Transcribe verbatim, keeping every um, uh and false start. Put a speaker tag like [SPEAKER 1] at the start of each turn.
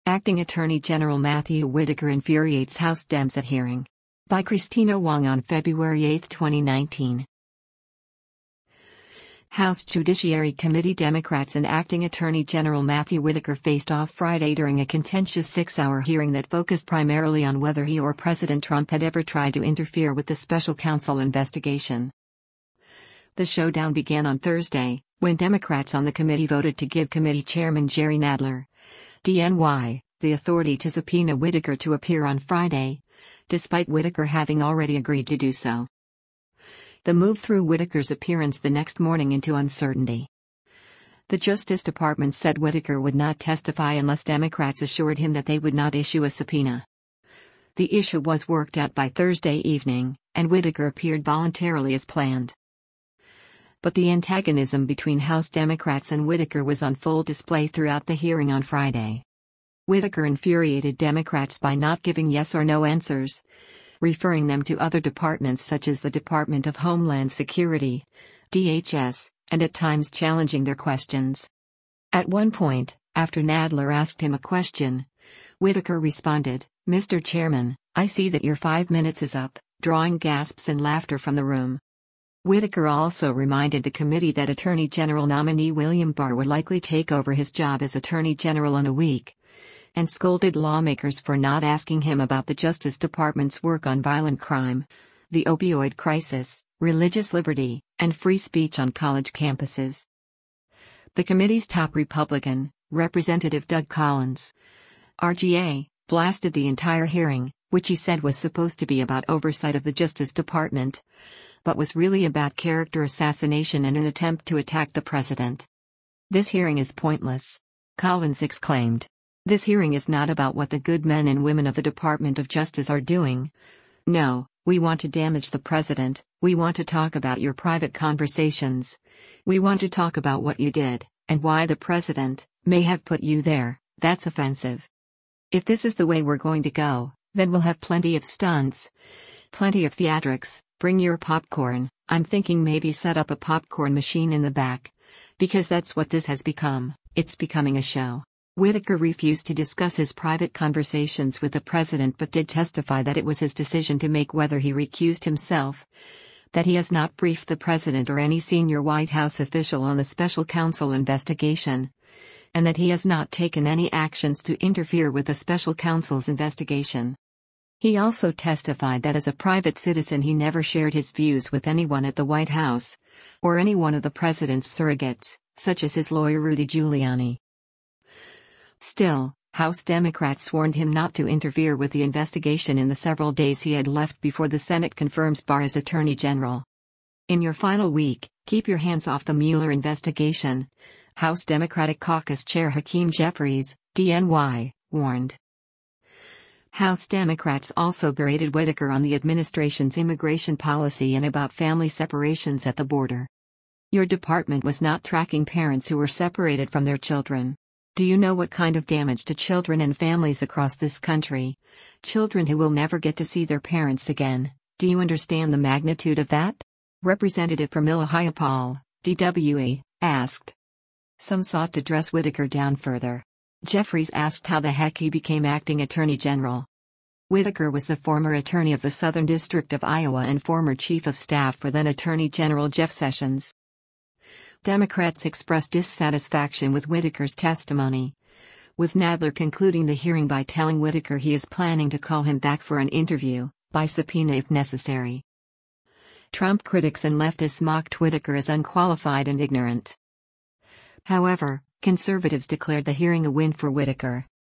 [SPEAKER 1] Acting Attorney General Matthew Whitaker infuriates House Dems at hearing. By Christina Wong on February eighth, twenty nineteen. House Judiciary Committee Democrats and Acting Attorney General Matthew Whitaker faced off Friday during a contentious six-hour hearing that focused primarily on whether he or President Trump had ever tried to interfere with the special counsel investigation. The showdown began on Thursday, when Democrats on the committee voted to give committee chairman Jerry Nadler, D N Y, the authority to subpoena Whitaker to appear on Friday, despite Whitaker having already agreed to do so. The move threw Whitaker's appearance the next morning into uncertainty. The Justice Department said Whitaker would not testify unless Democrats assured him that they would not issue a subpoena. The issue was worked out by Thursday evening, and Whitaker appeared voluntarily as planned. But the antagonism between House Democrats and Whitaker was on full display throughout the hearing on Friday. Whitaker infuriated Democrats by not giving yes or no answers, referring them to other departments such as the Department of Homeland Security, D H S, and at times challenging their questions. At one point, after Nadler asked him a question, Whitaker responded, "Mister Chairman, I see that your five minutes is up," drawing gasps and laughter from the room. Whitaker also reminded the committee that Attorney General nominee William Barr would likely take over his job as Attorney General in a week, and scolded lawmakers for not asking him about the Justice Department's work on violent crime, the opioid crisis, religious liberty, and free speech on college campuses. The committee's top Republican, Representative Doug Collins, R G A, blasted the entire hearing, which he said was supposed to be about oversight of the Justice Department, but was really about character assassination and an attempt to attack the president. "This hearing is pointless," Collins exclaimed. "This hearing is not about what the good men and women of the Department of Justice are doing. No, we want to damage the president, we want to talk about your private conversations. We want to talk about what you did, and why the president may have put you there. That's offensive. If this is the way we're going to go, then we'll have plenty of stunts, plenty of theatrics. Bring your popcorn. I'm thinking maybe set up a popcorn machine in the back. Because that's what this has become, it's becoming a show." Whitaker refused to discuss his private conversations with the president but did testify that it was his decision to make whether he recused himself, that he has not briefed the president or any senior White House official on the special counsel investigation, and that he has not taken any actions to interfere with the special counsel's investigation. He also testified that as a private citizen he never shared his views with anyone at the White House, or any one of the president's surrogates, such as his lawyer Rudy Giuliani. Still, House Democrats warned him not to interfere with the investigation in the several days he had left before the Senate confirms Barr as Attorney General. "In your final week, keep your hands off the Mueller investigation," House Democratic Caucus Chair Hakeem Jeffries, D N Y, warned. House Democrats also berated Whitaker on the administration's immigration policy and about family separations at the border. "Your department was not tracking parents who were separated from their children. Do you know what kind of damage to children and families across this country? Children who will never get to see their parents again. Do you understand the magnitude of that?" Representative Pramila Jayapal, D W A, asked. Some sought to dress Whitaker down further. Jeffries asked how the heck he became acting attorney general. Whitaker was the former attorney of the Southern District of Iowa and former chief of staff for then Attorney General Jeff Sessions. Democrats expressed dissatisfaction with Whitaker's testimony, with Nadler concluding the hearing by telling Whitaker he is planning to call him back for an interview, by subpoena if necessary. Trump critics and leftists mocked Whitaker as unqualified and ignorant. However, conservatives declared the hearing a win for Whitaker.